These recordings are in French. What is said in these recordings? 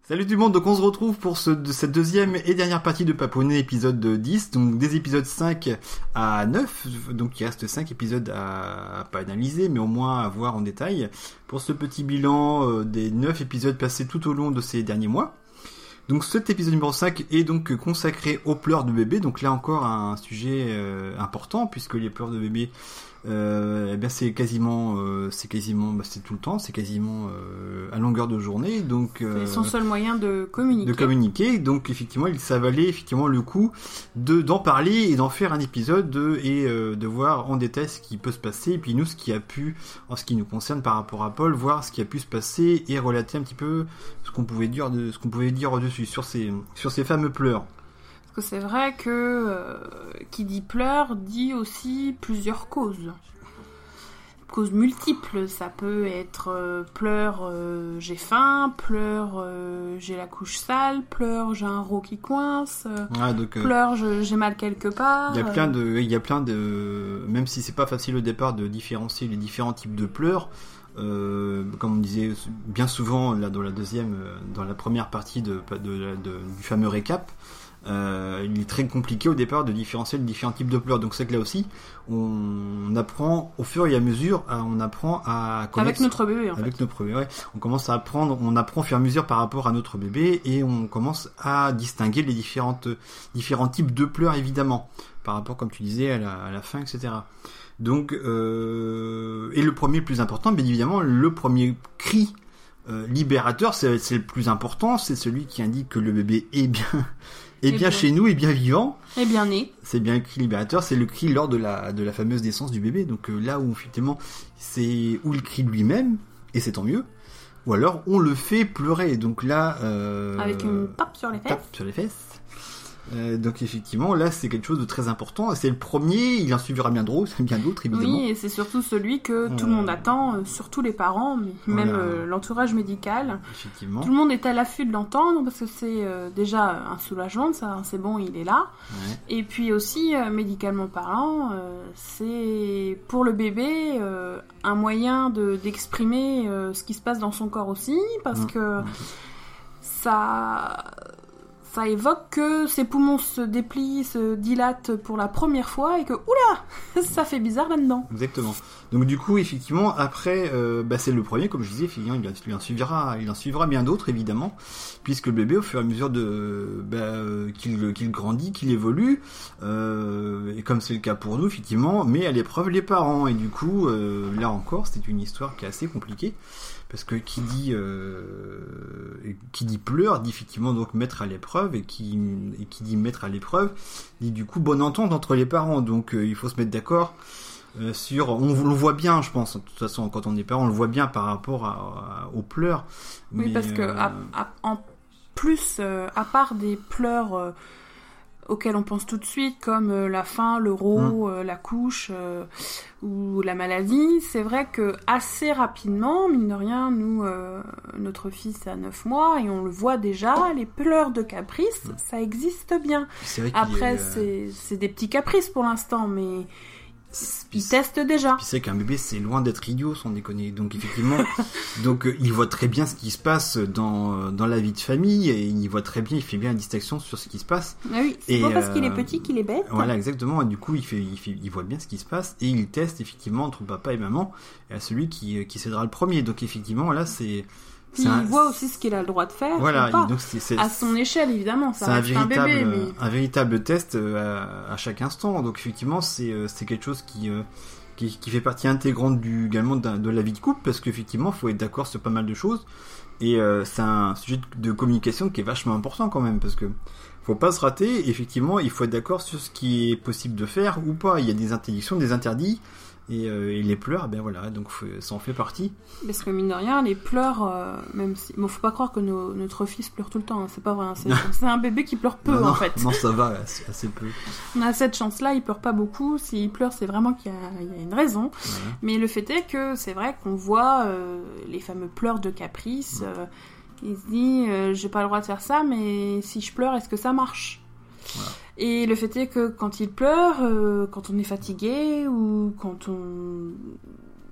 Salut tout le monde, donc on se retrouve pour cette deuxième et dernière partie de Paponné, épisode 10, donc des épisodes 5 à 9, donc il reste 5 épisodes à pas analyser, mais au moins à voir en détail, pour ce petit bilan des 9 épisodes passés tout au long de ces derniers mois. Donc cet épisode numéro 5 est donc consacré aux pleurs de bébé, donc là encore un sujet important, puisque les pleurs de bébé... eh bien c'est quasiment c'est tout le temps, c'est quasiment à longueur de journée, donc c'est son seul moyen de communiquer. Donc effectivement ça valait effectivement le coup d'en parler et d'en faire un épisode et de voir en détail ce qui peut se passer, et puis nous ce qui a pu, en ce qui nous concerne par rapport à Paul, voir ce qui a pu se passer et relater un petit peu ce qu'on pouvait dire dessus sur ces fameux pleurs. Parce que c'est vrai que qui dit pleurs dit aussi plusieurs causes. Causes multiples, ça peut être pleurs j'ai faim, pleurs j'ai la couche sale, pleurs j'ai un rot qui coince, pleurs j'ai mal quelque part. Il y a plein de même si c'est pas facile au départ de différencier les différents types de pleurs. Comme on disait bien souvent là dans la première partie du fameux récap. Il est très compliqué au départ de différencier les différents types de pleurs, donc c'est que là aussi on apprend au fur et à mesure, on apprend à connaître avec notre bébé notre bébé, ouais. On apprend au fur et à mesure par rapport à notre bébé, et on commence à distinguer les différents types de pleurs, évidemment par rapport, comme tu disais, à la faim, etc. Donc et le premier, le plus important, bien évidemment, le premier cri libérateur, c'est le plus important, c'est celui qui indique que le bébé est bien chez nous, est bien vivant, est bien né. C'est bien le cri libérateur, c'est le cri lors de la fameuse naissance du bébé. Donc là où effectivement c'est ou le cri de lui-même, et c'est tant mieux, ou alors on le fait pleurer. Donc là avec une tape sur les fesses. Donc effectivement là c'est quelque chose de très important, c'est le premier, il en suivra bien d'autres évidemment. Oui, et c'est surtout celui que tout le monde attend, surtout les parents, mais même l'entourage médical. Effectivement. Tout le monde est à l'affût de l'entendre, parce que c'est déjà un soulagement, ça, c'est bon, il est là. Ouais. Et puis aussi, médicalement parlant, c'est pour le bébé un moyen d'exprimer ce qui se passe dans son corps aussi, parce que ça évoque que ses poumons se déplient, se dilatent pour la première fois, et que oula, ça fait bizarre là-dedans. Exactement. Donc du coup, effectivement, après, c'est le premier, comme je disais, effectivement, il en suivra bien d'autres, évidemment, puisque le bébé, au fur et à mesure qu'il grandit, qu'il évolue, et comme c'est le cas pour nous, effectivement, met à l'épreuve les parents. Et du coup, là encore, c'est une histoire qui est assez compliquée. Parce que qui dit pleurs dit effectivement donc mettre à l'épreuve, et qui dit mettre à l'épreuve dit du coup bonne entente entre les parents. Donc il faut se mettre d'accord sur, on le voit bien, je pense, de toute façon quand on est parent on le voit bien par rapport aux pleurs. Oui, mais, parce que en plus à part des pleurs auxquels on pense tout de suite, comme la faim, le rot, la couche ou la maladie, c'est vrai que assez rapidement, mine de rien, nous, notre fils a 9 mois, et on le voit déjà, les pleurs de caprice, ça existe bien. Après, c'est des petits caprices pour l'instant, mais... il teste déjà. Puis c'est qu'un bébé, c'est loin d'être idiot, sans déconner. Donc effectivement, il voit très bien ce qui se passe dans la vie de famille, et il voit très bien, il fait bien la distinction sur ce qui se passe. Ah oui, c'est pas parce qu'il est petit qu'il est bête. Voilà, exactement. Et du coup, il voit bien ce qui se passe, et il teste effectivement entre papa et maman, et à celui qui cédera le premier. Donc effectivement, là, c'est... Puis il voit aussi ce qu'il a le droit de faire. Voilà, donc à son échelle, évidemment, ça reste un bébé. Mais... un véritable test à chaque instant. Donc effectivement, c'est quelque chose qui fait partie intégrante également de la vie de couple, parce qu'effectivement, il faut être d'accord sur pas mal de choses. Et c'est un sujet de communication qui est vachement important quand même, parce que faut pas se rater. Effectivement, il faut être d'accord sur ce qui est possible de faire ou pas. Il y a des interdictions, des interdits. Et les pleurs, ben voilà, donc ça en fait partie. Parce que mine de rien, les pleurs, même si... Bon, faut pas croire que notre fils pleure tout le temps, hein, c'est pas vrai, hein, c'est un bébé qui pleure peu, non, en fait. Non, ça va, assez peu. On a cette chance-là, il pleure pas beaucoup, s'il pleure, c'est vraiment qu'il y a une raison. Ouais. Mais le fait est que c'est vrai qu'on voit les fameux pleurs de caprice, il se dit, j'ai pas le droit de faire ça, mais si je pleure, est-ce que ça marche ? Voilà. Et le fait est que quand il pleure, quand on est fatigué, ou quand on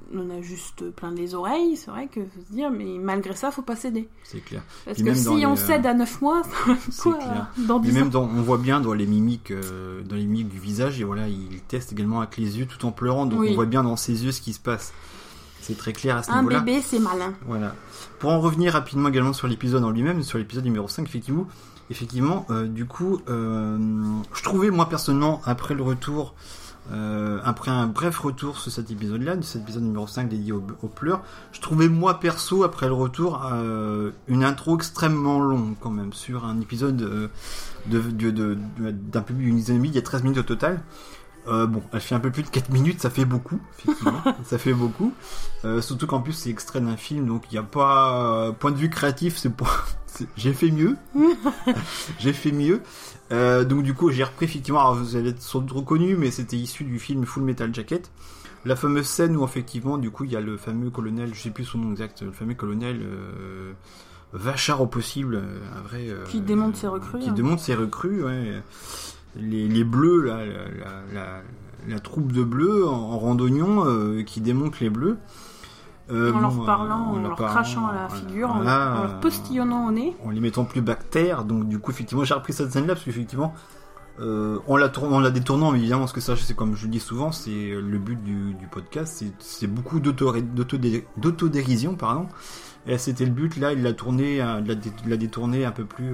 on a juste plein les oreilles, c'est vrai que faut se dire, mais malgré ça, faut pas céder. C'est clair. Parce que si on cède à 9 mois, quoi, dans 10 ans. On voit bien dans les mimiques du visage, et voilà, il teste également avec les yeux tout en pleurant, donc on voit bien dans ses yeux ce qui se passe. C'est très clair à ce niveau-là. Un bébé, c'est malin. Voilà. Pour en revenir rapidement également sur l'épisode en lui-même, sur l'épisode numéro 5, effectivement, du coup, je trouvais, moi, personnellement, après le retour, après un bref retour sur cet épisode-là, de cet épisode numéro 5 dédié aux pleurs, je trouvais, moi, perso, après le retour, une intro extrêmement longue, quand même, sur un épisode d'un peu plus d'une dizaine de minutes, il y a 13 minutes au total. Bon, elle fait un peu plus de 4 minutes, ça fait beaucoup, effectivement. Ça fait beaucoup. Surtout qu'en plus, c'est extrait d'un film, donc il n'y a pas... point de vue créatif, j'ai fait mieux. J'ai fait mieux. Donc du coup, j'ai repris, effectivement, alors vous allez être sans doute reconnu, mais c'était issu du film Full Metal Jacket. La fameuse scène où, effectivement, du coup, il y a le fameux colonel, je sais plus son nom exact, le fameux colonel... vachard au possible, un vrai... qui démonte ses recrues. Qui démonte ses recrues, ouais. Les bleus, là, la troupe de bleus en randonnion qui démonte les bleus. En leur parlant, en leur crachant à la figure, en leur postillonnant au nez. En les mettant plus bactères. Donc du coup, effectivement, j'ai repris cette scène-là parce qu'effectivement, en la détournant, mais évidemment, parce que ça, c'est comme je le dis souvent, c'est le but du podcast, c'est beaucoup d'autodérision, pardon. Et c'était le but, là, il l'a détourné un peu plus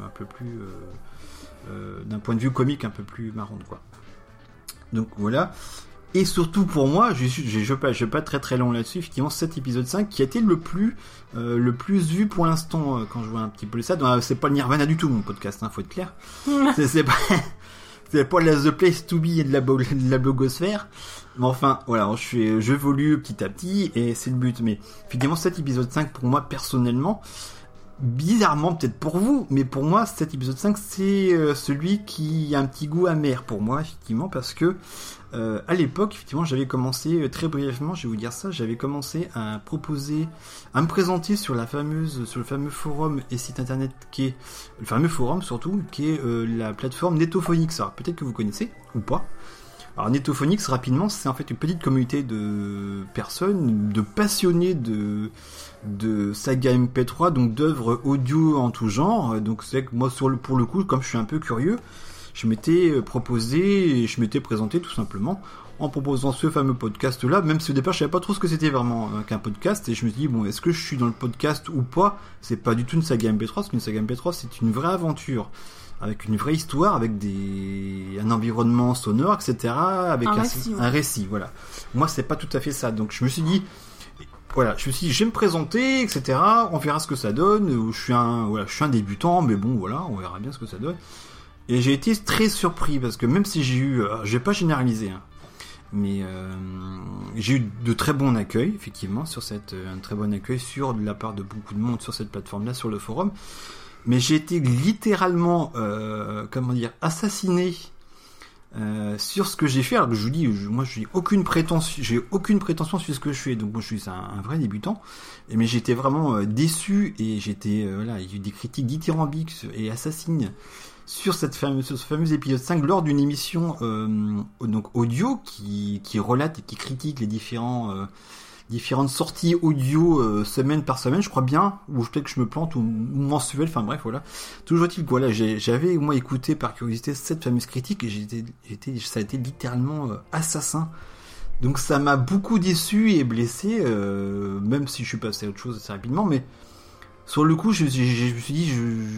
d'un point de vue comique un peu plus marrant, quoi. Donc voilà. Et surtout pour moi, je vais pas très très long là-dessus, effectivement, cet épisode 5 qui a été le plus vu pour l'instant, quand je vois un petit peu ça. Donc, c'est pas le Nirvana du tout, mon podcast, faut être clair. c'est pas The Place to Be et de la blogosphère. Mais enfin, voilà, j'évolue petit à petit et c'est le but. Mais effectivement, cet épisode 5, pour moi, personnellement, bizarrement peut-être pour vous, mais pour moi cet épisode 5 c'est celui qui a un petit goût amer pour moi, effectivement, parce que à l'époque, effectivement, j'avais commencé très brièvement, je vais vous dire ça, j'avais commencé à me présenter sur le fameux forum et site internet qui est le fameux forum surtout, qui est la plateforme Netophonix. Alors peut-être que vous connaissez ou pas. Alors Netophonix, rapidement, c'est en fait une petite communauté de personnes, de passionnés de saga MP3, donc d'œuvres audio en tout genre. Donc c'est que moi, pour le coup, comme je suis un peu curieux, je m'étais présenté tout simplement en proposant ce fameux podcast-là, même si au départ je savais pas trop ce que c'était vraiment qu'un podcast, et je me suis dit, bon, est-ce que je suis dans le podcast ou pas? C'est pas du tout une saga MP3, parce qu'une saga MP3 c'est une vraie aventure, avec une vraie histoire, avec un environnement sonore, etc., avec un récit, voilà. Moi, c'est pas tout à fait ça. Donc, je me suis dit, voilà, je vais me présenter, etc., on verra ce que ça donne. Je suis un débutant, mais bon, voilà, on verra bien ce que ça donne. Et j'ai été très surpris, parce que même si je vais pas généraliser, hein, mais j'ai eu de très bons accueils, effectivement, un très bon accueil de la part de beaucoup de monde sur cette plateforme-là, sur le forum. Mais j'ai été littéralement, assassiné sur ce que j'ai fait. Alors que je vous dis, moi, j'ai aucune prétention sur ce que je fais. Donc moi, je suis un vrai débutant. Mais j'étais vraiment déçu, et il y a eu des critiques dithyrambiques et assassines sur ce fameux épisode 5 lors d'une émission donc audio qui relate et qui critique les différentes sorties audio semaine par semaine, je crois bien, ou peut-être que je me plante, ou mensuel, enfin bref, voilà. Toujours est-il que voilà, j'avais moi écouté par curiosité cette fameuse critique, et ça a été littéralement assassin. Donc ça m'a beaucoup déçu et blessé, même si je suis passé à autre chose assez rapidement, mais sur le coup, je me suis dit,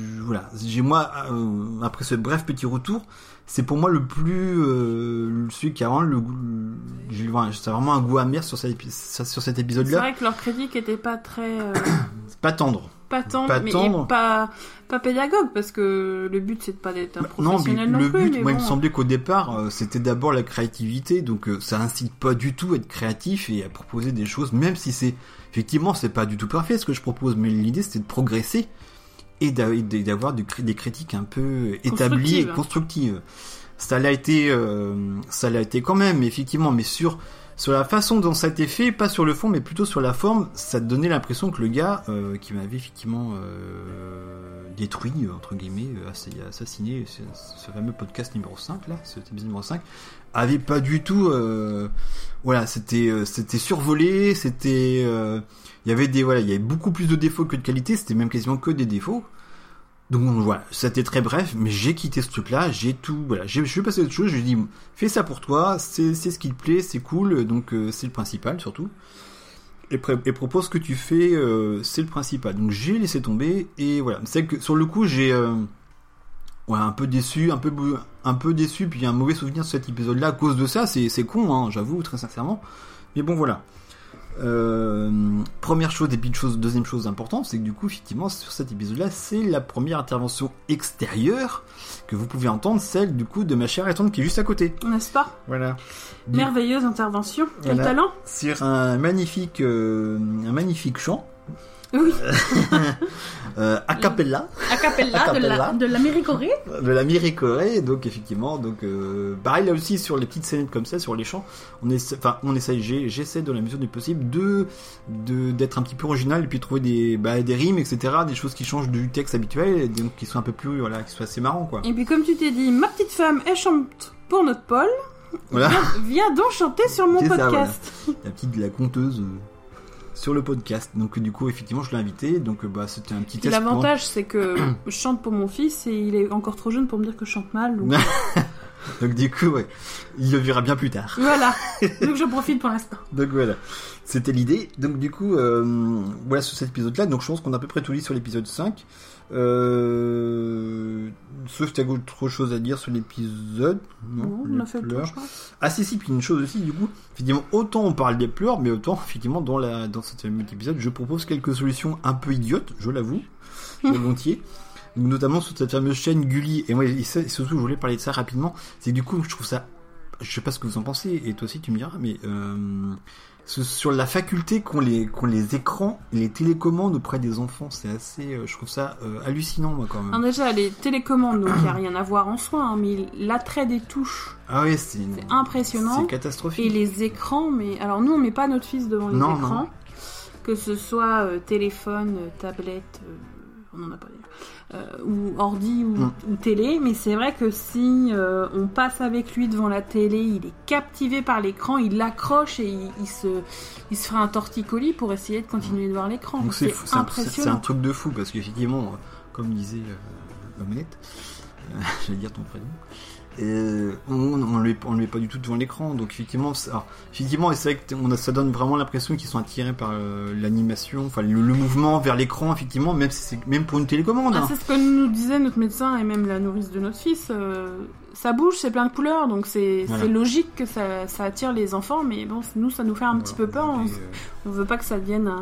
après ce bref petit retour, c'est pour moi le plus celui qui a vraiment c'est vraiment un goût amer sur cet épisode-là. C'est vrai que leur critique était pas très pas tendre, mais pas pédagogue, parce que le but c'est pas d'être un professionnel non plus. Le but, moi, il me semblait qu'au départ, c'était d'abord la créativité, donc ça incite pas du tout à être créatif et à proposer des choses, même si effectivement c'est pas du tout parfait ce que je propose, mais l'idée c'était de progresser et d'avoir des critiques un peu établies et constructives. Ça l'a été quand même, effectivement, mais sur la façon dont ça a été fait, pas sur le fond, mais plutôt sur la forme, ça te donnait l'impression que le gars qui m'avait effectivement détruit, entre guillemets, assassiné, ce fameux podcast numéro 5, là, cet épisode numéro 5, avait pas du tout... c'était survolé, c'était... il y avait beaucoup plus de défauts que de qualité, c'était même quasiment que des défauts. Donc voilà, c'était très bref, mais j'ai quitté ce truc-là, je suis passé à autre chose, je lui ai dit, fais ça pour toi, c'est ce qui te plaît, c'est cool, donc c'est le principal surtout. Et propose ce que tu fais, c'est le principal. Donc j'ai laissé tomber, et voilà. C'est que sur le coup, j'ai un peu déçu, puis un mauvais souvenir de cet épisode-là à cause de ça, c'est con, hein, j'avoue, très sincèrement. Mais bon, voilà. Première chose, et puis deuxième chose importante, c'est que du coup, effectivement, sur cet épisode-là, c'est la première intervention extérieure que vous pouvez entendre, celle du coup de ma chère et tante qui est juste à côté. N'est-ce pas ? Voilà. Merveilleuse intervention, quel talent ! Sur un magnifique chant. Oui. A cappella. De l'Américorée. De l'Américorée, donc effectivement, pareil là aussi sur les petites scènes comme ça, sur les chants, j'essaie dans la mesure du possible d'être un petit peu original et puis trouver des rimes, etc., des choses qui changent du texte habituel, et donc qui sont un peu plus, qui soient assez marrants, quoi. Et puis comme tu t'es dit, ma petite femme, elle chante pour notre Paul. Voilà. Viens donc chanter sur mon podcast. Ça, voilà. La conteuse. Sur le podcast, donc du coup effectivement je l'ai invité, donc c'était un petit test. L'avantage c'est que je chante pour mon fils et il est encore trop jeune pour me dire que je chante mal. Donc du coup il le verra bien plus tard. Voilà, donc j'en profite pour l'instant. Donc voilà, c'était l'idée. Donc du coup voilà, sur cet épisode là, donc je pense qu'on a à peu près tout dit sur l'épisode 5. Sauf que tu as autre chose à dire sur l'épisode. Non, on a fait le tour, je crois. Ah si, puis une chose aussi, du coup, effectivement, autant on parle des pleurs, mais autant, effectivement, dans cet épisode, je propose quelques solutions un peu idiotes, je l'avoue, volontiers. Notamment sur cette fameuse chaîne Gulli. Et moi, surtout, je voulais parler de ça rapidement. C'est que du coup, je trouve ça... Je sais pas ce que vous en pensez, et toi aussi, tu me diras, mais... sur la faculté qu'ont les écrans et les télécommandes auprès des enfants, c'est assez, je trouve ça hallucinant, moi, quand même. Alors déjà, les télécommandes, donc il n'y a rien à voir en soi, hein, mais l'attrait des touches, c'est impressionnant. C'est catastrophique. Et les écrans, mais alors nous, on met pas notre fils devant les écrans, que ce soit téléphone, tablette, on en a pas dit. Ou ordi ou télé, mais c'est vrai que si on passe avec lui devant la télé, il est captivé par l'écran, il l'accroche et il se fera un torticolis pour essayer de continuer de voir l'écran. Donc c'est impressionnant. C'est un truc de fou, parce qu'effectivement, comme disait Omelette, j'allais dire ton prénom, on lui est pas du tout devant l'écran, donc effectivement c'est vrai que ça donne vraiment l'impression qu'ils sont attirés par l'animation, enfin le mouvement vers l'écran, effectivement, même pour une télécommande. C'est ce que nous disait notre médecin et même la nourrice de notre fils. Ça bouge, c'est plein de couleurs, donc c'est logique que ça attire les enfants, mais bon, nous ça nous fait un petit peu peur. On veut pas que ça devienne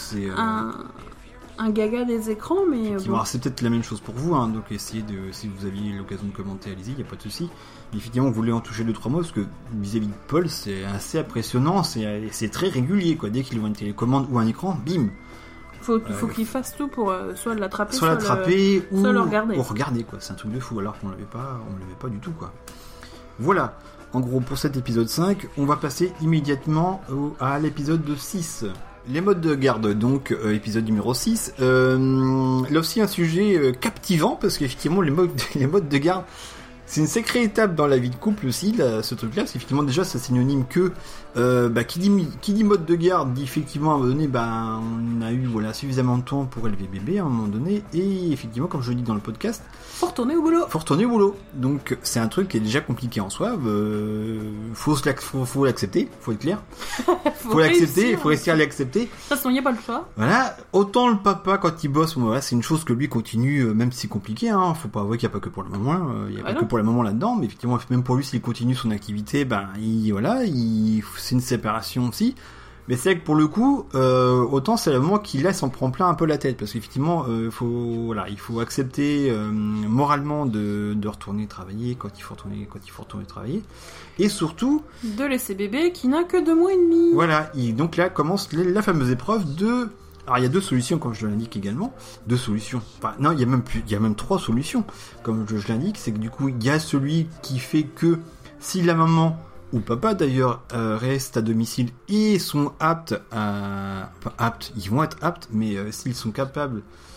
un gaga des écrans, mais Alors, c'est peut-être la même chose pour vous, hein, donc essayez si vous aviez l'occasion de commenter, allez-y, il n'y a pas de souci. Mais effectivement, vous voulez en toucher 2-3 mots, parce que vis-à-vis de Paul, c'est assez impressionnant, c'est très régulier, quoi. Dès qu'il voit une télécommande ou un écran, bim. Faut qu'il fasse tout pour soit l'attraper, soit le regarder. Ou regarder, quoi. C'est un truc de fou, alors qu'on l'avait pas du tout, quoi. Voilà. En gros, pour cet épisode 5, on va passer immédiatement à l'épisode 6. Les modes de garde, donc épisode numéro 6. Là aussi un sujet captivant, parce qu'effectivement les modes de garde, c'est une sacrée étape dans la vie de couple aussi, là, ce truc-là, parce qu'effectivement déjà ça synonyme que qui dit mode de garde dit effectivement à un moment donné, on a eu suffisamment de temps pour élever bébé à un moment donné, et effectivement comme je le dis dans le podcast, faut retourner au boulot. Donc c'est un truc qui est déjà compliqué en soi. Faut l'accepter, faut être clair. faut l'accepter, il faut réussir à l'accepter. De toute façon, il n'y a pas le choix. Voilà. Autant le papa quand il bosse, c'est une chose que lui continue, même si c'est compliqué. Faut pas avouer qu'il n'y a pas que pour le moment. Il y a pas que pour le moment là-dedans, mais effectivement, même pour lui, s'il continue son activité, c'est une séparation aussi. Mais c'est vrai que pour le coup, autant c'est le moment qui laisse en prend plein un peu la tête, parce qu'effectivement, il faut accepter moralement de retourner travailler quand il faut retourner travailler, et surtout de laisser bébé qui n'a que 2 mois et demi. Voilà, et donc là commence la fameuse épreuve de. Alors il y a 2 solutions, comme je l'indique également. 2 solutions. Enfin, non, il y a même 3 solutions, comme je l'indique. C'est que du coup, il y a celui qui fait que si la maman ou papa d'ailleurs restent à domicile et sont aptes, ils vont être aptes, mais s'ils sont capables,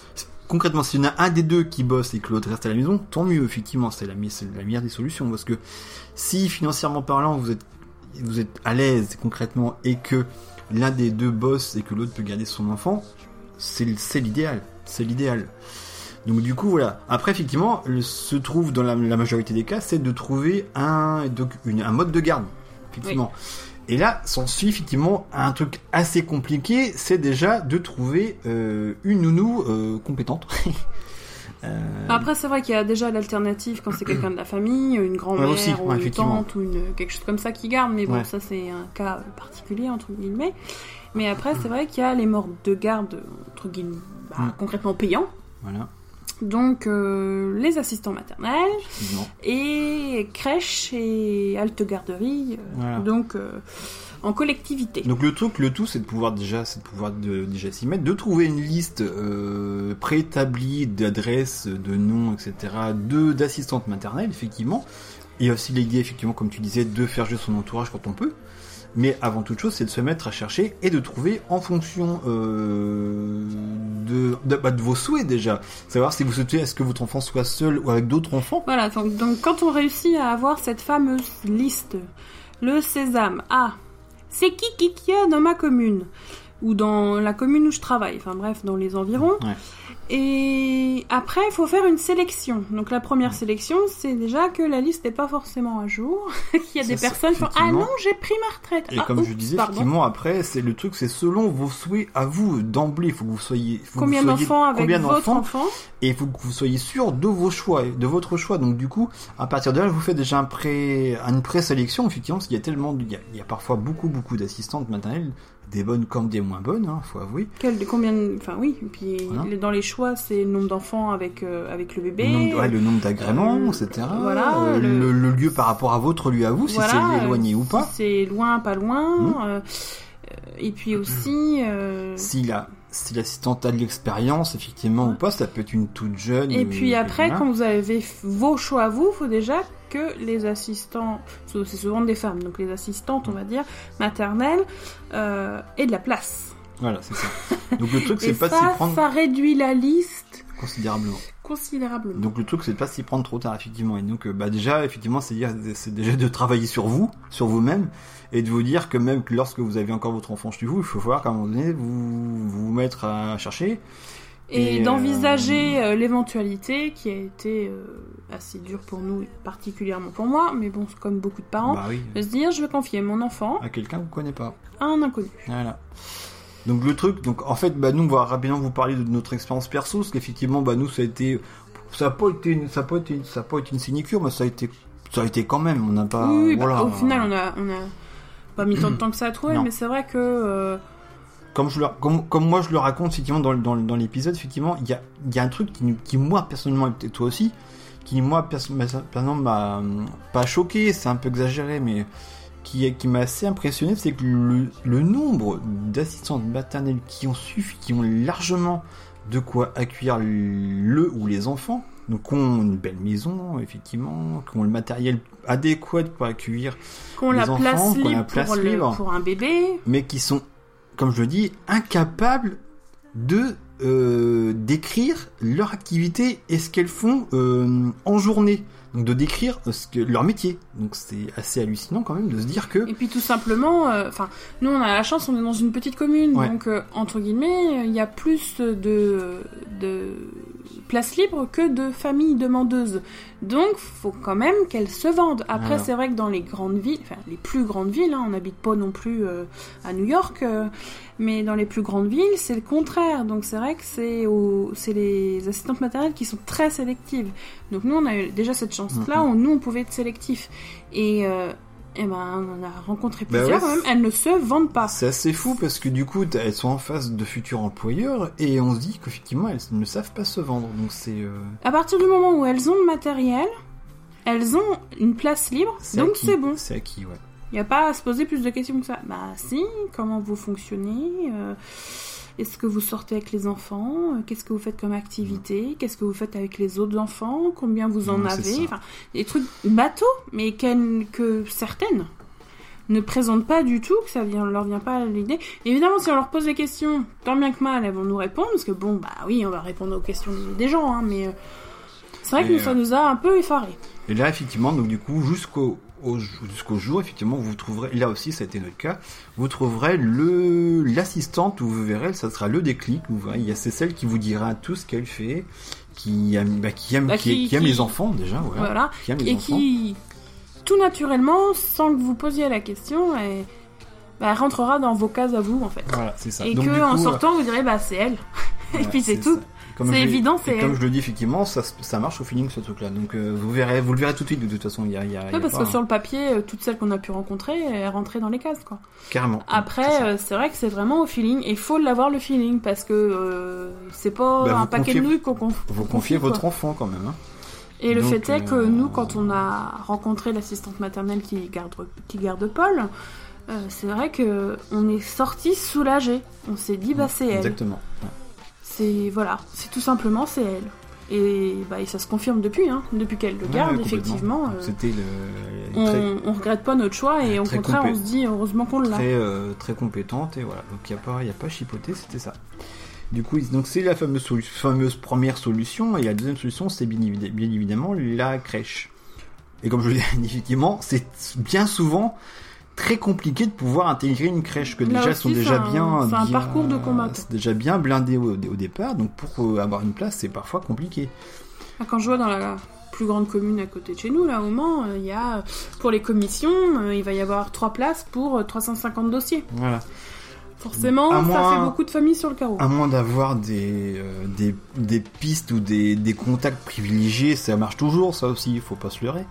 concrètement, s'il y en a un des deux qui bosse et que l'autre reste à la maison, tant mieux, effectivement, c'est la meilleure des solutions, parce que si financièrement parlant vous êtes à l'aise concrètement et que l'un des deux bosse et que l'autre peut garder son enfant, c'est l'idéal, Donc du coup voilà. Après effectivement, se trouve dans la majorité des cas, c'est de trouver un mode de garde, effectivement. Oui. Et là, s'ensuit effectivement un truc assez compliqué, c'est déjà de trouver une nounou compétente. Après, c'est vrai qu'il y a déjà l'alternative quand c'est quelqu'un de la famille, une grand-mère ou une tante ou quelque chose comme ça qui garde, mais bon, ça c'est un cas particulier entre guillemets. Mais après, c'est vrai qu'il y a les modes de garde entre guillemets concrètement payants. Voilà. Donc les assistants maternels et crèches et halte garderie, donc en collectivité. Donc le tout c'est de pouvoir déjà s'y mettre, de trouver une liste préétablie d'adresses, de noms, etc. d'assistantes maternelles effectivement, et aussi l'idée effectivement comme tu disais de faire jouer son entourage quand on peut. Mais avant toute chose, c'est de se mettre à chercher et de trouver en fonction de vos souhaits déjà. Savoir si vous souhaitez est-ce que votre enfant soit seul ou avec d'autres enfants. Voilà, donc quand on réussit à avoir cette fameuse liste, le sésame, c'est qui qu'il y a dans ma commune ou dans la commune où je travaille, enfin bref, dans les environs. Ouais. Et après, il faut faire une sélection. Donc la première sélection, c'est déjà que la liste n'est pas forcément à jour. Il y a des personnes qui font « Ah non, j'ai pris ma retraite !» Et comme je disais, effectivement, après, c'est le truc, c'est selon vos souhaits à vous, d'emblée. Il faut que vous soyez... Combien d'enfants avec votre enfant ? Et il faut que vous soyez sûr de vos choix, de votre choix. Donc du coup, à partir de là, vous faites déjà une pré-sélection, effectivement, parce qu'il y a tellement... Il y a parfois beaucoup d'assistantes maternelles, des bonnes comme des moins bonnes, faut avouer. Enfin oui, et puis dans les choix, c'est le nombre d'enfants avec le bébé. Le nombre d'agréments, etc. Voilà. Le lieu par rapport à votre lieu à vous, si c'est éloigné ou pas. Si c'est loin, pas loin. Et puis aussi... Si l'assistante a de l'expérience, effectivement, ou pas, ça peut être une toute jeune. Et puis après, quand vous avez vos choix à vous, il faut déjà que les assistants, c'est souvent des femmes, donc les assistantes, on va dire, maternelles, aient de la place. Voilà, c'est ça. Donc le truc, c'est pas de s'y prendre... ça réduit la liste... Considérablement. Donc le truc, c'est de pas s'y prendre trop tard, effectivement. Et donc, déjà, effectivement, c'est déjà de travailler sur vous-même, et de vous dire que même lorsque vous avez encore votre enfant chez vous, il faut voir qu'à un moment donné, vous mettre à chercher. Et d'envisager l'éventualité qui a été assez dure pour nous, et particulièrement pour moi, mais bon, c'est comme beaucoup de parents, de se dire, je vais confier mon enfant à quelqu'un que vous connaissez pas. À un inconnu. Voilà. Donc le truc, en fait, nous on va rapidement vous parler de notre expérience perso, parce qu'effectivement, nous ça a pas été une sinécure, mais ça a été quand même. On n'a pas. Oui, au final, on a pas mis tant de temps que ça à trouver, mais c'est vrai que. Comme moi je le raconte effectivement dans l'épisode, effectivement, il y a un truc qui moi personnellement, et toi aussi, qui moi personnellement m'a pas choqué, c'est un peu exagéré, mais qui m'a assez impressionné, c'est que le nombre d'assistantes maternelles qui ont largement de quoi accueillir le ou les enfants, donc qui ont une belle maison, effectivement, qui ont le matériel adéquat pour accueillir les enfants, qui ont la place libre pour un bébé, mais qui sont, comme je le dis, incapables de décrire leur activité et ce qu'elles font en journée. Donc de décrire leur métier. Donc c'est assez hallucinant quand même de se dire que... Et puis tout simplement, nous on a la chance, on est dans une petite commune, donc entre guillemets, il y a plus de place libre que de familles demandeuses. Donc faut quand même qu'elles se vendent. Après c'est vrai que dans les grandes villes, enfin les plus grandes villes, on n'habite pas non plus à New York, mais dans les plus grandes villes c'est le contraire. Donc c'est vrai que c'est les assistantes maternelles qui sont très sélectives. Donc nous on a eu déjà cette chance-là où nous on pouvait être sélectifs. Et on a rencontré plusieurs quand même, elles ne se vendent pas. C'est assez fou parce que du coup, elles sont en face de futurs employeurs et on se dit qu'effectivement, elles ne savent pas se vendre. Donc c'est... À partir du moment où elles ont le matériel, elles ont une place libre, donc acquis. C'est bon. C'est acquis, ouais. Il n'y a pas à se poser plus de questions que ça. Si, comment vous fonctionnez est-ce que vous sortez avec les enfants? Qu'est-ce que vous faites comme activité? Qu'est-ce que vous faites avec les autres enfants? Combien vous en avez? Enfin, des trucs bateaux, mais que certaines ne présentent pas du tout, que ça leur vient pas à l'idée. Évidemment, si on leur pose des questions, tant bien que mal, elles vont nous répondre, parce que bon, bah oui, on va répondre aux questions des gens, hein, mais c'est vrai que ça nous a un peu effarés. Et là, effectivement, donc du coup, jusqu'au jour, effectivement, vous trouverez, là aussi, ça a été notre cas, vous trouverez l'assistante où vous verrez, ça sera le déclic, vous verrez, c'est celle qui vous dira tout ce qu'elle fait, qui aime les enfants, déjà, voilà. Qui aime les enfants. Qui, tout naturellement, sans que vous posiez la question, elle rentrera dans vos cases à vous, en fait. Voilà, c'est ça. Et donc, en sortant, vous direz, c'est elle. Et puis c'est tout. C'est évident, c'est elle. Comme je le dis, effectivement, ça marche au feeling, ce truc-là. Donc, vous le verrez tout de suite, de toute façon. Parce que sur le papier, toutes celles qu'on a pu rencontrer, elles rentraient dans les cases, quoi. Carrément. Après, c'est vrai que c'est vraiment au feeling, et il faut l'avoir le feeling, parce que c'est pas un paquet de nouilles qu'on confie. Vous confiez votre enfant, quand même, hein. Et le fait est que nous, quand on a rencontré l'assistante maternelle qui garde Paul, c'est vrai que on est sortis soulagés. On s'est dit, c'est elle. Exactement. Ouais. C'est tout simplement, c'est elle. Et ça se confirme depuis qu'elle le garde, effectivement. C'était on regrette pas notre choix, et au contraire, on se dit heureusement qu'on l'a. Très compétente, et voilà. Donc il n'y a pas chipoté, c'était ça. Du coup, donc c'est la fameuse première solution, et la deuxième solution, c'est bien évidemment la crèche. Et comme je l'ai dit, effectivement, c'est bien souvent très compliqué de pouvoir intégrer une crèche, que déjà sont déjà bien... C'est un parcours de combattant. C'est déjà bien blindé au départ, donc pour avoir une place, c'est parfois compliqué. Quand je vois dans la plus grande commune à côté de chez nous, là, au Mans, il y a, pour les commissions, il va y avoir 3 places pour 350 dossiers. Voilà. Forcément, ça fait beaucoup de familles sur le carreau. À moins d'avoir des pistes ou des contacts privilégiés, ça marche toujours, ça aussi, il faut pas se leurrer.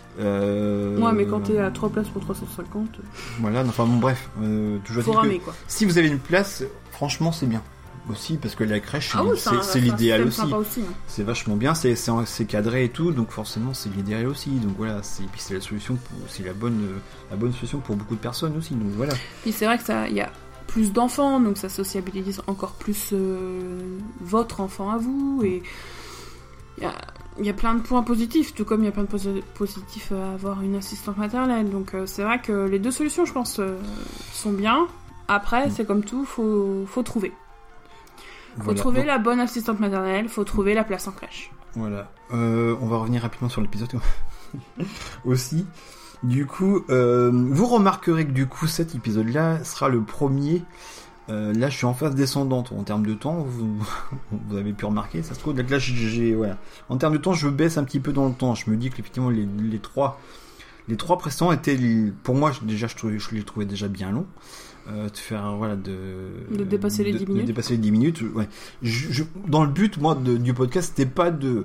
Mais quand t'es à 3 places pour 350... Voilà, enfin bon, bref. Toujours faut ramer, quoi. Si vous avez une place, franchement, c'est bien. Aussi, parce que la crèche, c'est l'idéal aussi. C'est vachement bien, c'est cadré et tout, donc forcément, c'est l'idéal aussi. Donc voilà, puis c'est la solution, c'est la bonne solution pour beaucoup de personnes aussi. Donc voilà. Puis c'est vrai que il y a plus d'enfants, donc ça sociabilise encore plus votre enfant à vous, et il y a plein de points positifs, tout comme il y a plein de points positifs à avoir une assistante maternelle. Donc c'est vrai que les deux solutions, je pense, sont bien. Après, c'est comme tout, faut trouver. Faut trouver la bonne assistante maternelle, faut trouver la place en crèche. Voilà. On va revenir rapidement sur l'épisode aussi. Du coup, vous remarquerez que du coup, cet épisode-là sera le premier. Là, je suis en phase descendante en termes de temps. Vous avez pu remarquer, ça se trouve. Donc là, voilà. En termes de temps, je baisse un petit peu dans le temps. Je me dis que effectivement, les trois précédents étaient, pour moi, je les trouvais déjà bien longs. De faire de dépasser les 10 minutes. De dépasser les 10 minutes. Ouais. Dans le but, moi, du podcast, c'était pas de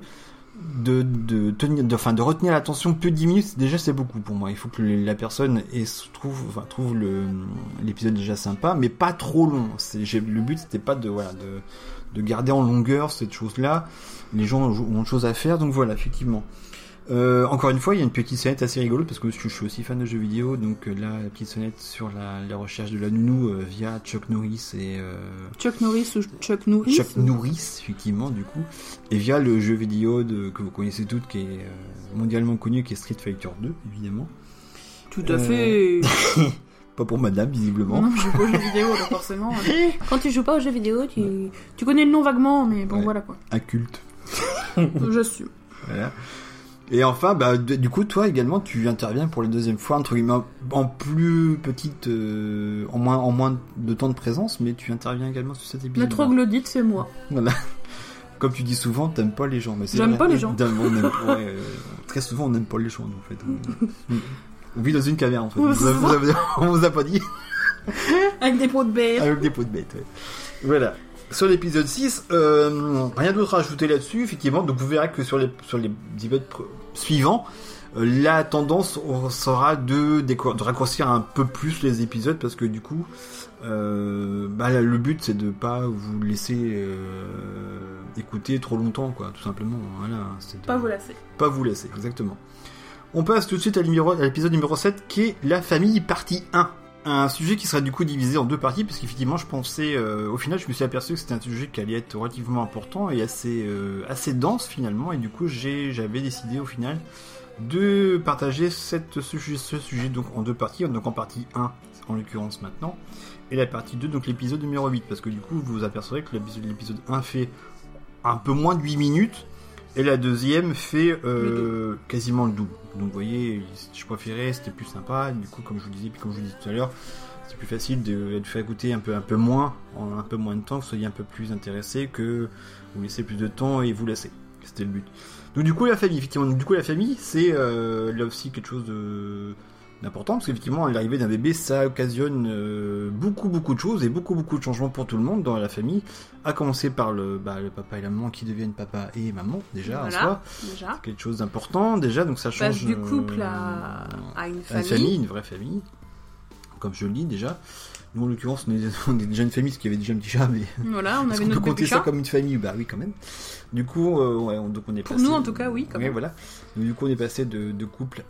retenir l'attention que 10 minutes. Déjà, c'est beaucoup pour moi. Il faut que la personne trouve l'épisode déjà sympa, mais pas trop long. Le but, c'était pas de garder en longueur cette chose-là. Les gens ont autre chose à faire, donc voilà, effectivement. Encore une fois, il y a une petite sonnette assez rigolote parce que je suis aussi fan de jeux vidéo, donc là, la petite sonnette sur la recherche de la nounou via Chuck Norris et Chuck Norris ou Chuck Norris. Chuck Norris, effectivement, du coup, et via le jeu vidéo que vous connaissez toutes, qui est mondialement connu, qui est Street Fighter 2, évidemment. Tout à fait. Pas pour madame, visiblement. Non, je joue pas aux jeux vidéo, donc forcément. Quand tu joues pas aux jeux vidéo, tu connais le nom vaguement, mais bon, voilà quoi. Un culte. J'assume. Voilà. Et enfin, du coup, toi également, tu interviens pour la deuxième fois, entre guillemets, en plus petite, en moins de temps de présence, mais tu interviens également sur cet épisode. Le troglodyte, c'est moi. Voilà. Comme tu dis souvent, t'aimes pas les gens. Mais j'aime pas les gens. Très souvent, on n'aime pas les gens, en fait. On vit dans une caverne, en fait. On vous a pas dit. Avec des pots de bête. Avec des pots de bête, ouais. Voilà. Sur l'épisode 6, rien d'autre à ajouter là-dessus, effectivement. Donc vous verrez que sur les épisodes suivants, la tendance sera de raccourcir un peu plus les épisodes, parce que du coup, le but c'est de pas vous laisser écouter trop longtemps, quoi, tout simplement. Voilà, pas vous lasser. Pas vous lasser, exactement. On passe tout de suite à l'épisode numéro 7, qui est la famille partie 1. Un sujet qui sera du coup divisé en 2 parties, parce qu'effectivement je pensais, au final je me suis aperçu que c'était un sujet qui allait être relativement important et assez dense finalement, et du coup j'avais décidé au final de partager ce sujet donc en 2 parties, donc en partie 1 en l'occurrence maintenant, et la partie 2, donc l'épisode numéro 8, parce que du coup vous vous apercevrez que l'épisode 1 fait un peu moins de 8 minutes, et la deuxième fait quasiment le double. Donc vous voyez, je préférais, c'était plus sympa, du coup comme je vous disais, puis comme je vous disais tout à l'heure, c'est plus facile de faire écouter un peu moins, en un peu moins de temps, que vous soyez un peu plus intéressé, que vous laissez plus de temps et vous laissez. C'était le but. Donc du coup la famille, effectivement, c'est là aussi quelque chose d'important, parce qu'effectivement l'arrivée d'un bébé, ça occasionne beaucoup de choses et beaucoup de changements pour tout le monde dans la famille, à commencer par le papa et la maman qui deviennent papa et maman déjà, voilà, en soi. Déjà. C'est quelque chose d'important déjà, donc ça change du couple à une famille. Une famille, une vraie famille, comme je le dis déjà. Nous, en l'occurrence, on est déjà une famille, parce qu'il y avait déjà un petit chat, mais... Voilà, on avait notre peut compter chat. ça comme une famille? Bah oui, quand même. Du coup, donc on est Pour passé... nous, en tout cas, oui, quand même. Voilà. Donc, du coup, on est passé de couple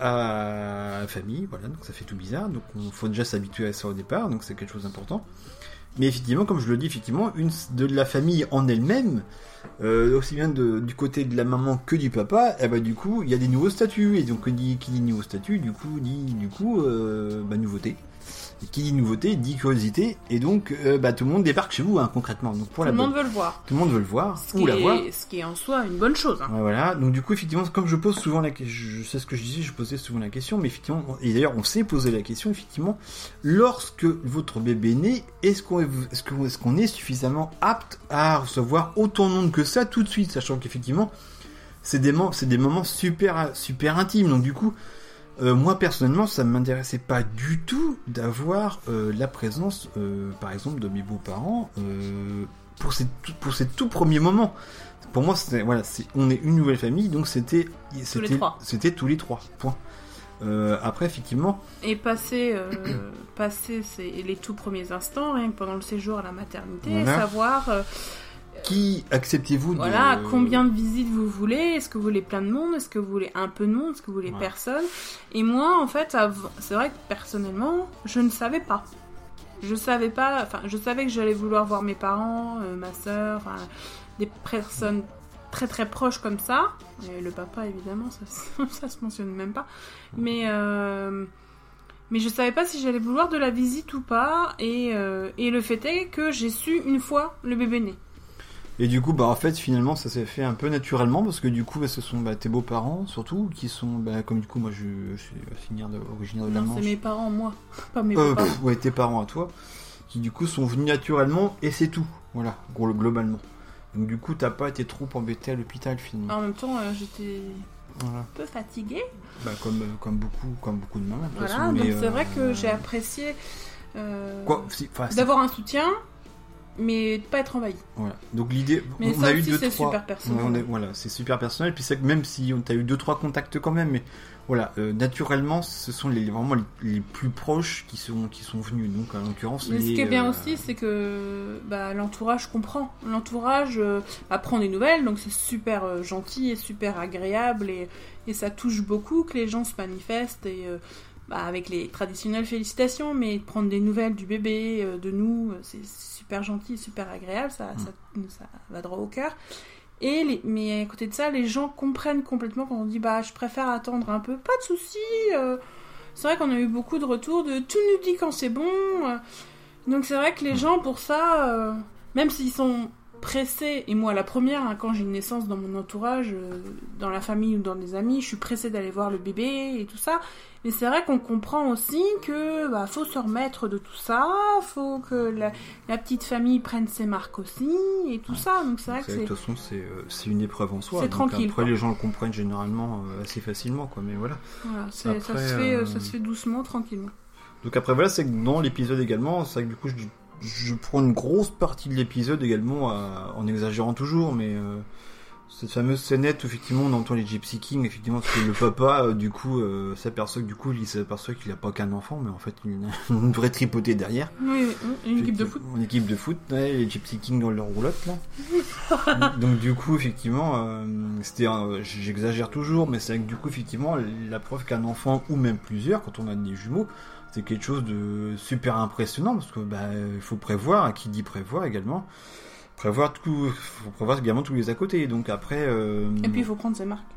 à famille, voilà, donc ça fait tout bizarre. Donc, il faut déjà s'habituer à ça au départ, donc c'est quelque chose d'important. Mais effectivement, comme je le dis, effectivement, de la famille en elle-même, aussi bien du côté de la maman que du papa, du coup, il y a des nouveaux statuts. Et donc, qui dit nouveaux statuts, du coup, nouveauté. Et qui dit nouveauté dit curiosité, et donc tout le monde débarque chez vous, hein, concrètement. Donc tout le monde veut le voir. Tout le monde veut le voir, la voir. Ce qui est en soi une bonne chose. Hein. Ouais, voilà, donc du coup, effectivement, comme je pose souvent je sais ce que je disais, je posais souvent la question, mais effectivement, et d'ailleurs, on s'est posé la question, effectivement, lorsque votre bébé naît, est-ce qu'on est suffisamment apte à recevoir autant de monde que ça tout de suite, sachant qu'effectivement, c'est des moments super intimes, donc du coup, moi personnellement, ça ne m'intéressait pas du tout d'avoir la présence, par exemple, de mes beaux-parents pour ces tout premiers moments. Pour moi, on est une nouvelle famille, donc c'était tous les 3. Point. Après, effectivement. Et passer les tout premiers instants, rien que pendant le séjour à la maternité, voilà. Savoir. Qui acceptez-vous de... Voilà, combien de visites vous voulez? Est-ce que vous voulez plein de monde? Est-ce que vous voulez un peu de monde? Est-ce que vous voulez personne? Et moi, en fait, c'est vrai que personnellement, je ne savais pas. Je savais que j'allais vouloir voir mes parents, ma sœur, des personnes très très proches comme ça. Et le papa, évidemment, ça se mentionne même pas. Mais je savais pas si j'allais vouloir de la visite ou pas. Et le fait est que j'ai su une fois le bébé né. Et du coup, en fait, finalement, ça s'est fait un peu naturellement, parce que du coup, ce sont tes beaux-parents, surtout, qui sont, comme du coup, moi, je suis originaire de la Manche. Non, c'est mes parents, moi, pas mes beaux-parents. Ouais, tes parents à toi, qui du coup sont venus naturellement, et c'est tout, voilà, globalement. Donc du coup, t'as pas été trop embêté à l'hôpital, finalement. En même temps, j'étais un peu fatiguée. Comme beaucoup de mamans, de toute façon. Voilà, donc c'est vrai que j'ai apprécié d'avoir un soutien, mais de pas être envahi. Voilà. Donc l'idée, mais on ça a aussi, eu c'est super personnel. Voilà, c'est super personnel. Puis c'est que même si on t'a eu 2-3 contacts quand même, mais voilà, naturellement, ce sont vraiment les plus proches qui sont venus. Donc en l'occurrence, mais ce qui est bien aussi, c'est que l'entourage comprend. L'entourage apprend des nouvelles, donc c'est super gentil et super agréable et ça touche beaucoup que les gens se manifestent et avec les traditionnelles félicitations, mais prendre des nouvelles du bébé, de nous, c'est super gentil, super agréable, ça va droit au cœur. Mais à côté de ça, les gens comprennent complètement quand on dit je préfère attendre un peu, pas de souci. C'est vrai qu'on a eu beaucoup de retours de tu nous dis quand c'est bon. Donc c'est vrai que les gens pour ça, même s'ils sont pressée, et moi la première, quand j'ai une naissance dans mon entourage, dans la famille ou dans des amis, je suis pressée d'aller voir le bébé et tout ça, mais c'est vrai qu'on comprend aussi que faut se remettre de tout ça, faut que la petite famille prenne ses marques aussi et tout ça, donc c'est vrai que de toute façon c'est une épreuve en soi, c'est donc tranquille, après quoi. Les gens le comprennent généralement assez facilement, quoi, mais voilà, ça se fait doucement, tranquillement. Donc après voilà, c'est que dans l'épisode également, c'est vrai que du coup je prends une grosse partie de l'épisode également en exagérant toujours, mais cette fameuse scénette où effectivement on entend les Gypsy Kings, effectivement, parce que le papa du coup s'aperçoit qu'il n'a pas qu'un enfant, mais en fait il a une vraie tripotée derrière. Oui, une équipe de foot. Une équipe de foot, ouais, les Gypsy Kings dans leur roulotte là. Donc du coup effectivement, j'exagère toujours, mais c'est vrai que du coup effectivement la preuve qu'un enfant ou même plusieurs, quand on a des jumeaux, c'est quelque chose de super impressionnant, parce que il faut prévoir, qui dit prévoir également, faut prévoir également tous les à côté, donc après... Et puis il faut prendre ses marques.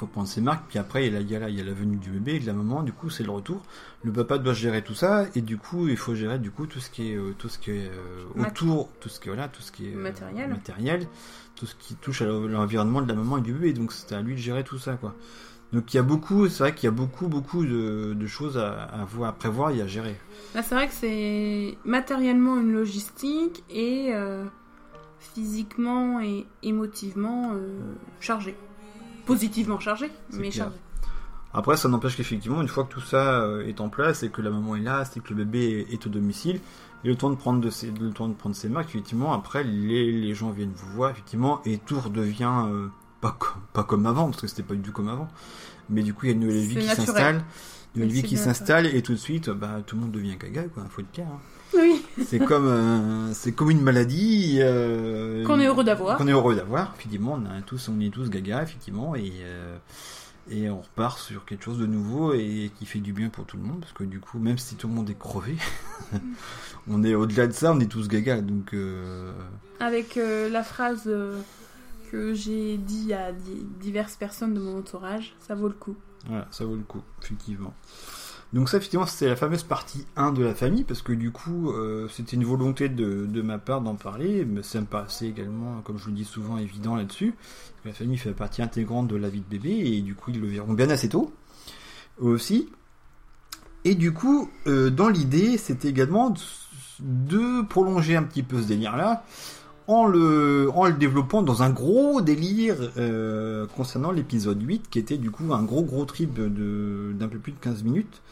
faut prendre ses marques, puis après il y a la venue du bébé et de la maman, du coup c'est le retour. Le papa doit gérer tout ça, et du coup il faut gérer du coup tout ce qui est autour, tout ce qui est matériel, tout ce qui touche à l'environnement de la maman et du bébé, donc c'est à lui de gérer tout ça, quoi. Donc c'est vrai qu'il y a beaucoup de choses à prévoir et à gérer. Là, c'est vrai que c'est matériellement une logistique et physiquement et émotivement chargé. Positivement chargé, mais clair. Chargé. Après, ça n'empêche qu'effectivement, une fois que tout ça est en place et que la maman est là, c'est que le bébé est au domicile, et le temps de prendre ses marques, effectivement, après, les gens viennent vous voir, effectivement, et tout redevient pas comme avant, parce que c'était pas du tout comme avant. Mais du coup, il y a une nouvelle vie qui s'installe, et tout de suite, tout le monde devient gaga, quoi, faut être clair. Hein. Oui. C'est comme une maladie qu'on est heureux d'avoir. Effectivement, on est tous gaga, effectivement, et on repart sur quelque chose de nouveau et qui fait du bien pour tout le monde, parce que du coup, même si tout le monde est crevé, on est au-delà de ça, on est tous gaga, donc. Avec la phrase que j'ai dit à diverses personnes de mon entourage, ça vaut le coup. Voilà, ça vaut le coup, effectivement. Donc ça, effectivement, c'est la fameuse partie 1 de la famille, parce que du coup, c'était une volonté de ma part d'en parler, mais ça me paraissait également, comme je le dis souvent, évident là-dessus. La famille fait partie intégrante de la vie de bébé, et du coup, ils le verront bien assez tôt, aussi. Et du coup, dans l'idée, c'était également de prolonger un petit peu ce délire-là, en le développant dans un gros délire concernant l'épisode 8, qui était du coup un gros trip d'un peu plus de 15 minutes,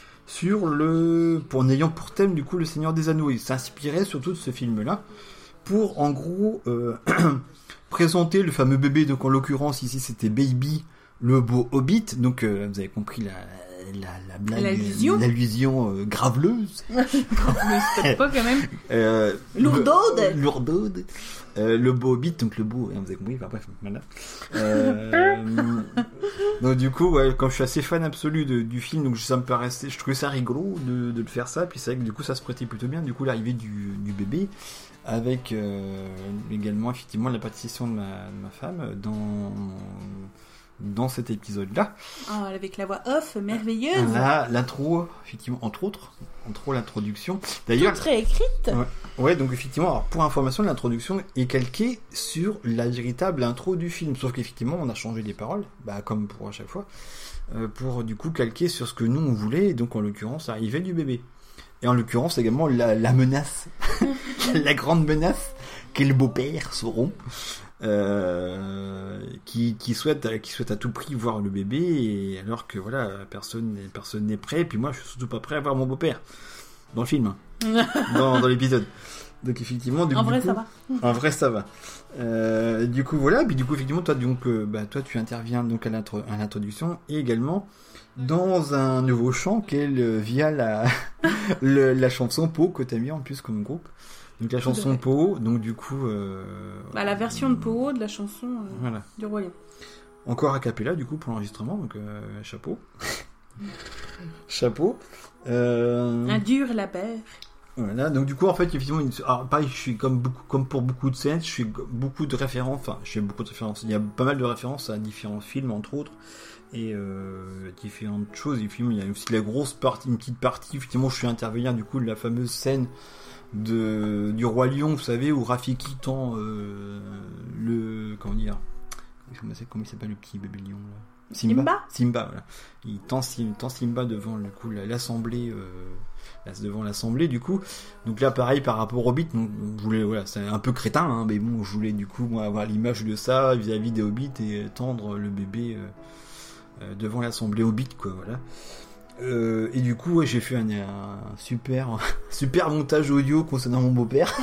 en ayant pour thème du coup le Seigneur des Anneaux. Il s'inspirait surtout de ce film-là, pour en gros présenter le fameux bébé, donc en l'occurrence ici c'était Baby, le beau Hobbit, donc vous avez compris la blague, l'allusion graveleuse. Graveleuse, peut-être pas quand même. Lourdaude. Le beau Hobbit, donc le beau, vous avez compris, bref, voilà. Donc du coup, ouais, comme je suis assez fan absolu du film, donc ça me paraissait, je trouvais ça rigolo de le faire ça, puis c'est vrai que du coup ça se prêtait plutôt bien, du coup l'arrivée du bébé, avec également effectivement la participation de ma femme dans cet épisode-là. Oh, avec la voix off merveilleuse. Là, l'intro, effectivement, entre autres, l'introduction. D'ailleurs, toute réécrite. Ouais, donc effectivement, alors, pour information, l'introduction est calquée sur la véritable intro du film. Sauf qu'effectivement, on a changé les paroles, comme pour à chaque fois, pour du coup calquer sur ce que nous on voulait, et donc en l'occurrence, l'arrivée du bébé. Et en l'occurrence, également, la menace, la grande menace qu'est le beau-père, Sauron. Qui souhaite à tout prix voir le bébé, et alors que voilà, personne n'est prêt, et puis moi je suis surtout pas prêt à voir mon beau-père dans le film, dans l'épisode. Donc effectivement, en vrai ça va. Du coup voilà, puis du coup effectivement toi tu interviens donc à l'introduction, et également dans un nouveau chant via la chanson Po que t'as mis en plus comme groupe. Donc la chanson Po, donc du coup... la version de Po de la chanson du Roi Lion. Encore a cappella du coup pour l'enregistrement, donc chapeau. Chapeau. Un dur labeur. Voilà, donc du coup en fait effectivement, pareil, je suis comme pour beaucoup de scènes, je fais beaucoup de références, il y a pas mal de références à différents films entre autres, et différentes choses, et il y a aussi une petite partie, effectivement je suis intervenir du coup de la fameuse scène du Roi Lion, vous savez, où Rafiki tend comment il s'appelle le petit bébé lion là? Simba, voilà. Il tend Simba devant du coup l'assemblée, devant l'assemblée du coup. Donc là pareil par rapport au Hobbit, donc je voulais, voilà, c'est un peu crétin, hein, mais bon, je voulais du coup moi avoir l'image de ça vis-à-vis des Hobbits et tendre le bébé devant l'assemblée Hobbit, quoi, voilà. Et du coup, j'ai fait un super montage audio concernant mon beau-père,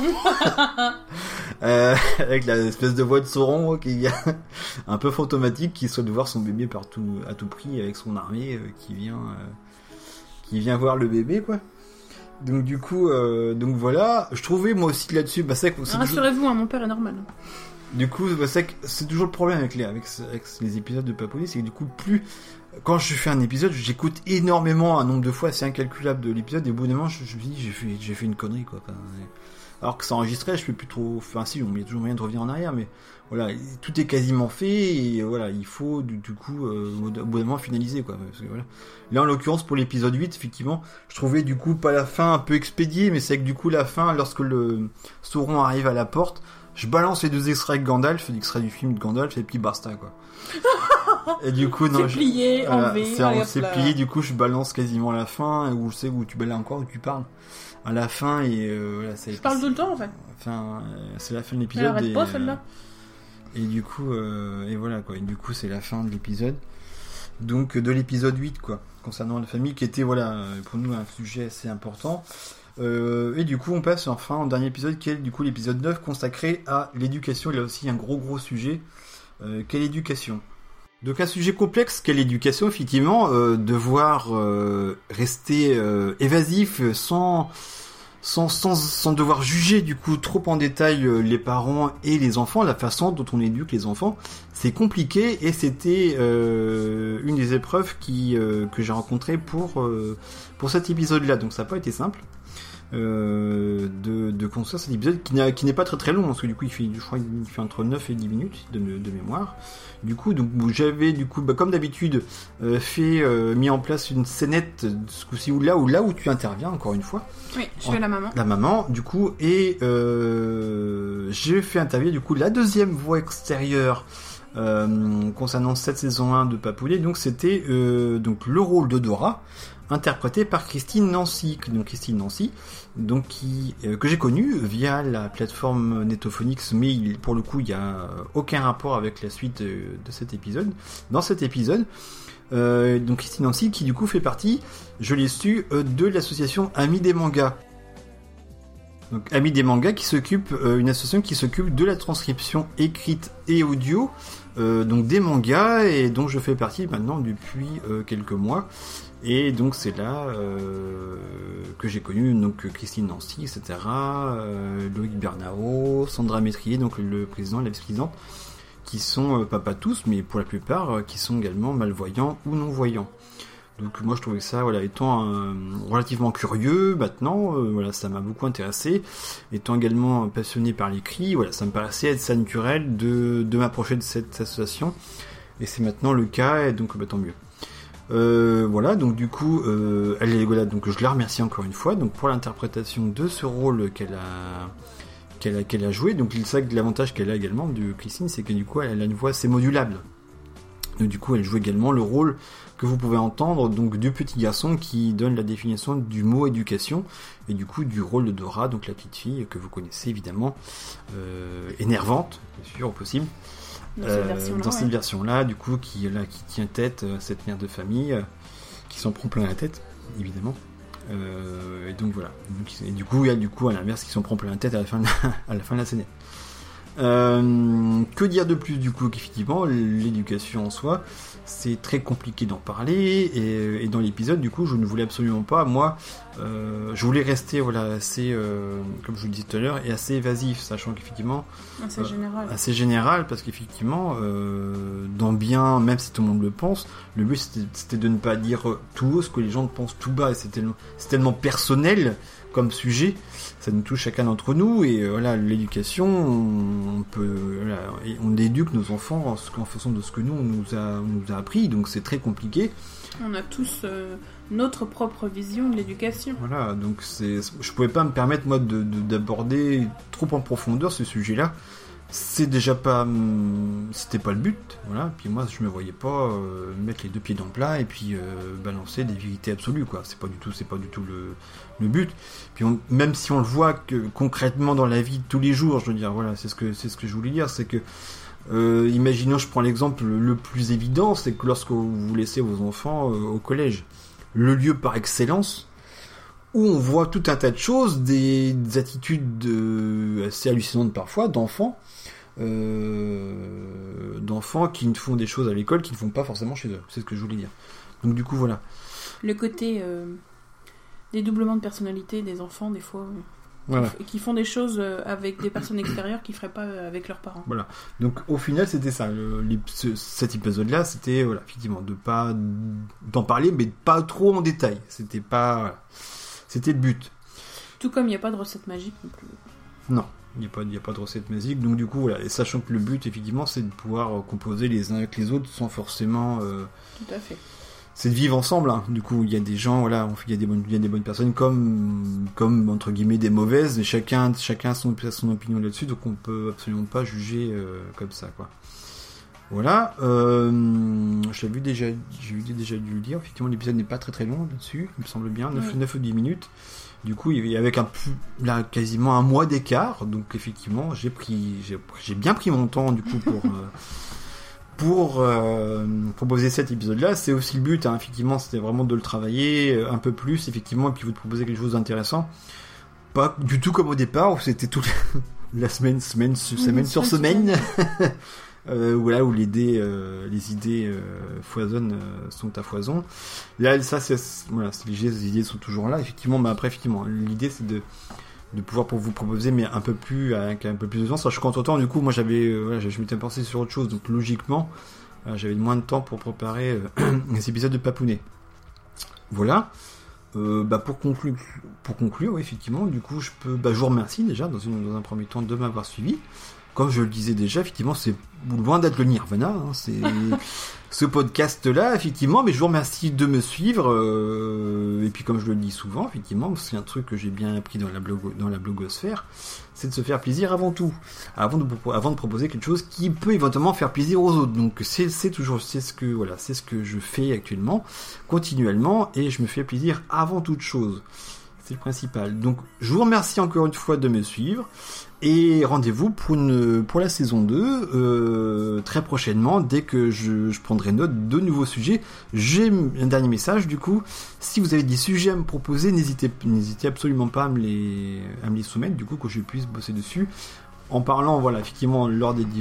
avec la espèce de voix de Sauron qui est un peu fantomatique, qui souhaite voir son bébé à tout prix, avec son armée qui vient voir le bébé, quoi. Donc du coup, donc voilà, je trouvais moi aussi là-dessus, rassurez-vous, mon père est normal. Du coup, c'est toujours le problème avec les épisodes de Papounet, c'est que du coup, quand je fais un épisode, j'écoute énormément, un nombre de fois assez incalculable de l'épisode, et au bout d'un moment, je me dis, j'ai fait une connerie, quoi. alors que c'est enregistré, je peux plus trop, enfin si, il y a toujours moyen de revenir en arrière, mais voilà, tout est quasiment fait, et voilà, il faut du coup, au bout d'un moment finaliser, quoi, parce que, voilà. Là, en l'occurrence, pour l'épisode 8, effectivement, je trouvais du coup pas la fin un peu expédiée, mais c'est que du coup, la fin, lorsque le Sauron arrive à la porte, je balance les 2 extraits de Gandalf, l'extrait du film de Gandalf, et puis basta, quoi. Et du coup, non, c'est plié, enlevé, c'est plié, du coup, je balance quasiment la fin, où je sais où tu balais encore, où tu parles. À la fin, et voilà, je parle tout le temps, en fait. Enfin, c'est la fin de l'épisode. Elle arrête pas, celle-là. Et du coup, et voilà, quoi. Et du coup, c'est la fin de l'épisode. Donc, de l'épisode 8, quoi. Concernant la famille, qui était, voilà, pour nous, un sujet assez important. Et du coup, on passe enfin au dernier épisode, qui est du coup l'épisode 9, consacré à l'éducation. Il y a aussi un gros sujet. Quelle éducation ? Donc un sujet complexe, quelle éducation, effectivement, devoir rester évasif sans devoir juger du coup trop en détail les parents et les enfants, la façon dont on éduque les enfants, c'est compliqué, et c'était une des épreuves que j'ai rencontrées pour cet épisode-là, donc ça n'a pas été simple. De construire cet épisode qui n'est pas très long, parce que du coup je crois qu'il fait entre 9 et 10 minutes de mémoire. Du coup, donc j'avais du coup, comme d'habitude, mis en place une scénette ce coup-ci là où tu interviens encore une fois. Oui, je fais la maman. La maman, du coup, et j'ai fait intervenir du coup la deuxième voix extérieure concernant cette saison 1 de Papounet. Donc c'était donc le rôle de Dora, interprétée par Christine Nancy. Donc Christine Nancy, donc que j'ai connue via la plateforme Netophonix, mais pour le coup il n'y a aucun rapport avec la suite de cet épisode. Dans cet épisode, donc Christine Nancy qui du coup fait partie, je l'ai su, de l'association Amis des mangas. Donc Amis des mangas qui s'occupe, une association qui s'occupe de la transcription écrite et audio donc des mangas, et dont je fais partie maintenant depuis quelques mois. Et donc c'est là que j'ai connu donc Christine Nancy, etc., Loïc Bernao, Sandra Métrier, donc le président et la vice-présidente, qui sont pas tous, mais pour la plupart, qui sont également malvoyants ou non-voyants. Donc moi je trouvais ça, voilà, étant relativement curieux maintenant, voilà, ça m'a beaucoup intéressé. Étant également passionné par l'écrit, voilà, ça me paraissait être ça naturel de m'approcher de cette association. Et c'est maintenant le cas, et donc tant mieux. Voilà, donc du coup, voilà, donc je la remercie encore une fois donc pour l'interprétation de ce rôle qu'elle a joué. Donc c'est ça que l'avantage qu'elle a également de Christine, c'est que du coup elle a une voix assez modulable. Donc du coup elle joue également le rôle que vous pouvez entendre donc du petit garçon qui donne la définition du mot éducation, et du coup du rôle de Dora, donc la petite fille que vous connaissez évidemment, énervante, bien sûr au possible. Dans cette version-là, du coup, qui tient tête à cette mère de famille, qui s'en prend plein la tête, évidemment. Et donc voilà. Et du coup, il y a à l'inverse qui s'en prend plein la tête à la fin de la scène. Que dire de plus, du coup, qu'effectivement, l'éducation en soi, c'est très compliqué d'en parler, et dans l'épisode, du coup, je ne voulais absolument pas, moi, je voulais rester, voilà, assez, comme je vous le disais tout à l'heure, et assez évasif, sachant qu'effectivement... Assez général, parce qu'effectivement, même si tout le monde le pense, le but c'était de ne pas dire tout haut ce que les gens pensent tout bas, et c'est tellement personnel comme sujet, ça nous touche chacun d'entre nous, et voilà, l'éducation, on éduque nos enfants en fonction de ce que nous on nous a appris, donc c'est très compliqué. On a tous notre propre vision de l'éducation. Voilà, donc je pouvais pas me permettre moi d'aborder trop en profondeur ce sujet-là. C'était pas le but, voilà. Puis moi je me voyais pas mettre les 2 pieds dans le plat et puis balancer des vérités absolues, quoi. C'est pas du tout le but. Puis même si on le voit que concrètement dans la vie de tous les jours, je veux dire, voilà, c'est ce que je voulais dire, c'est que imaginons, je prends l'exemple le plus évident, c'est que lorsque vous laissez vos enfants au collège, le lieu par excellence où on voit tout un tas de choses, des attitudes assez hallucinantes parfois d'enfants qui ne font des choses à l'école qu'ils ne font pas forcément chez eux. C'est ce que je voulais dire. Donc du coup voilà. Le côté dédoublement de personnalité des enfants des fois. Voilà. Qui font des choses avec des personnes extérieures qu'ils feraient pas avec leurs parents. Voilà. Donc au final c'était ça. Cet épisode-là, c'était voilà, effectivement d'en parler, mais pas trop en détail. C'était le but. Tout comme il n'y a pas de recette magique non plus. Non, il n'y a pas de recette magique. Donc du coup, voilà, et sachant que le but, effectivement, c'est de pouvoir composer les uns avec les autres sans forcément... Tout à fait. C'est de vivre ensemble, hein. Du coup, il y a des gens, voilà, il y a des bonnes personnes comme entre guillemets des mauvaises, et chacun a son opinion là-dessus, donc on peut absolument pas juger comme ça, quoi. Voilà, j'ai déjà dû le dire, effectivement l'épisode n'est pas très très long là-dessus, il me semble bien, 9 ou 10 minutes. Du coup, avec là, quasiment un mois d'écart, donc effectivement, j'ai bien pris mon temps du coup pour proposer cet épisode-là. C'est aussi le but, hein, effectivement, c'était vraiment de le travailler un peu plus, effectivement, et puis vous de proposer quelque chose d'intéressant. Pas du tout comme au départ, où c'était toute la semaine sur semaine. Voilà, où les idées foisonnent, sont à foison. Là, ça, les idées sont toujours là, effectivement, mais après, effectivement, l'idée, c'est de pouvoir pour vous proposer, mais avec un peu plus de temps. Sachant qu'entre-temps, du coup, moi, je m'étais pensé sur autre chose, donc logiquement, j'avais moins de temps pour préparer les épisodes de Papounet. Voilà. Pour conclure, oui, effectivement, du coup, je vous remercie déjà, dans un premier temps, de m'avoir suivi. Comme je le disais déjà, effectivement, c'est loin d'être le Nirvana, hein, c'est ce podcast-là, effectivement, mais je vous remercie de me suivre, et puis comme je le dis souvent, effectivement, c'est un truc que j'ai bien appris dans la blogosphère, c'est de se faire plaisir avant tout, avant de proposer quelque chose qui peut éventuellement faire plaisir aux autres. Donc c'est ce que je fais actuellement, continuellement, et je me fais plaisir avant toute chose. C'est le principal. Donc je vous remercie encore une fois de me suivre. Et rendez-vous pour la saison 2 très prochainement, dès que je prendrai note de nouveaux sujets. J'ai un dernier message, du coup, si vous avez des sujets à me proposer, n'hésitez absolument pas à me les soumettre, du coup, que je puisse bosser dessus. En parlant, voilà, effectivement, lors des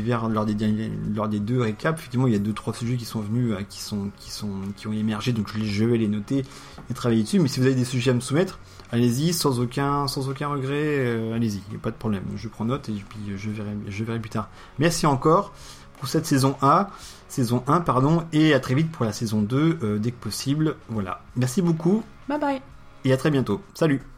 2 récaps, effectivement, il y a 2-3 sujets qui sont venus, qui ont émergé, donc je vais les noter et travailler dessus. Mais si vous avez des sujets à me soumettre, allez-y, sans aucun regret, allez-y, il n'y a pas de problème. Je prends note et puis je verrai plus tard. Merci encore pour cette saison 1, et à très vite pour la saison 2, dès que possible. Voilà. Merci beaucoup. Bye bye. Et à très bientôt. Salut.